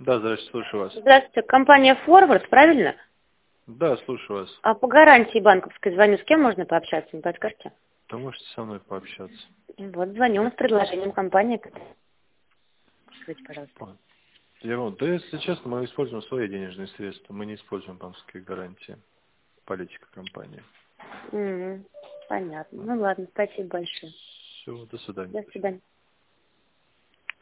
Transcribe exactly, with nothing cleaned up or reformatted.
Да, здравствуйте, слушаю вас. Здравствуйте, компания Forward, правильно? Да, слушаю вас. А по гарантии банковской звоню, с кем можно пообщаться, не подскажете? Вы можете со мной пообщаться. Вот, звоню с предложением компании. Скажите, пожалуйста. Вот. Я вот, да, если честно, мы используем свои денежные средства, мы не используем банковские гарантии. Политика компании. М, Понятно. Ну ладно, спасибо большое. Все, до свидания. До свидания.